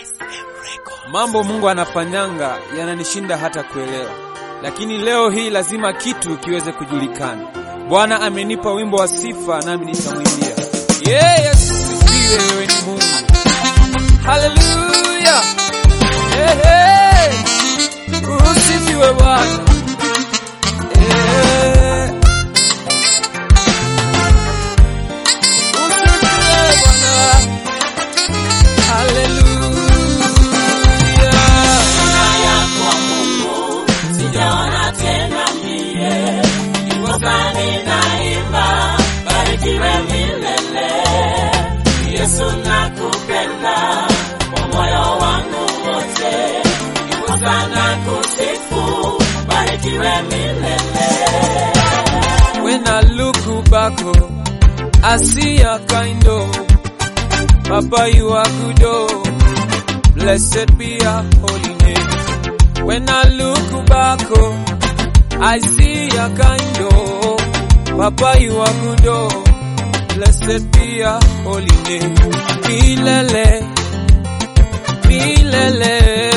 Mambo Mungu anafanyanga yananishinda hata kuelewa, lakini leo hii lazima kitu kiweze kujulikana. Bwana amenipa wimbo wa sifa nami nitamwimbia. Yesu sifiwe, wewe ni Mungu. Hallelujah. Usifiwe Bwana. Yesu nakupenda kwa moyo wangu wote, sana kusifu, barikiwe milele. When I look back, I see a kind of Papa, you are good, oh. Blessed be your holy name. When I look back, I see a kind of Papa, you are good, oh. Blessed be your holy name. Milele, milele,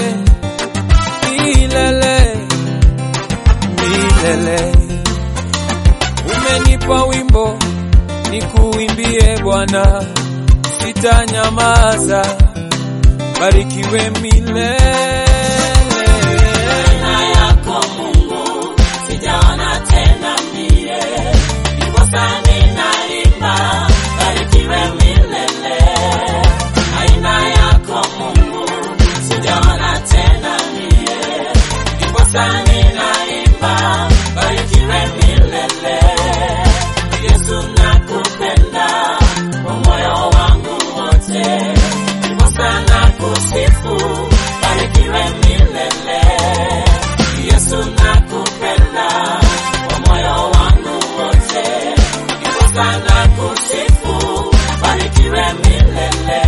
milele, milele. Umenipa wimbo nikuimbie Bwana, sitanyamaza, barikiwe milele. Aina yako Mungu sijaona tena mie, ndiposa ninaimba, barikiwe milele. Aina yako Mungu sijaona tena mie, ndiposa ninaimba, barikiwe milele. Yesu nakupenda kwa moyo wangu wote, ndiposa nakusifu, barikiwe milele. Yesu nakupenda kwa moyo wangu wote, ndiposa nakusifu, barikiwe milele.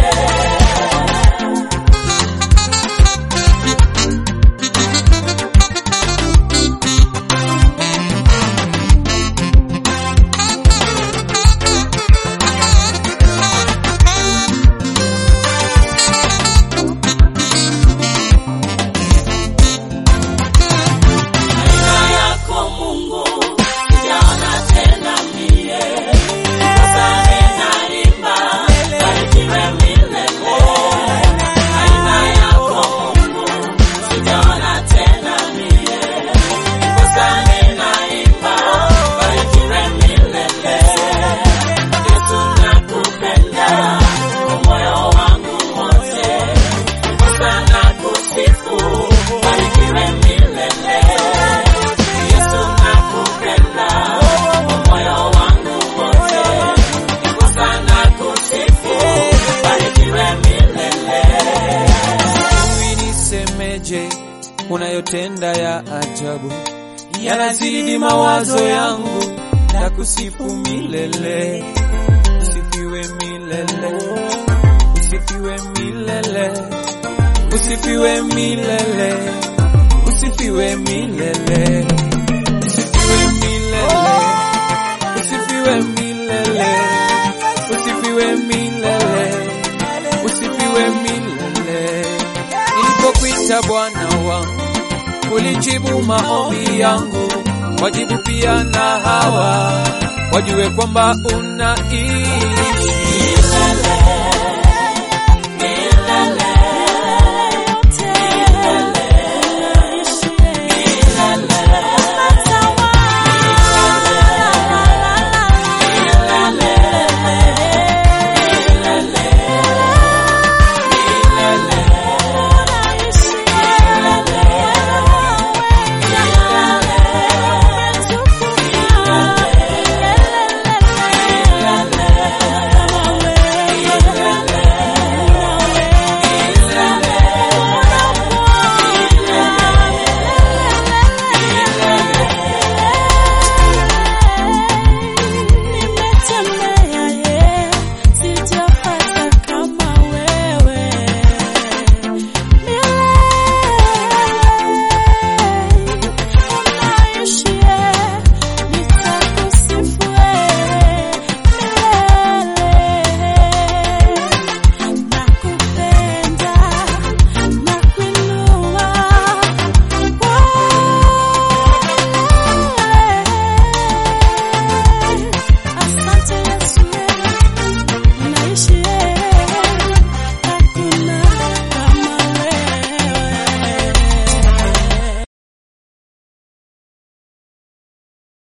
Unayotenda ya ajabu yanazidi mawazo yangu, na kusifu milele. Usifiwe milele, usifiwe milele, usifiwe milele, usifiwe milele, usifiwe milele, usifiwe milele, usifiwe milele, usifiwe milele. Nilipokuita Bwana wangu, ulijibu maombi yangu, wajibu pia na hawa wajue kwamba unaishi.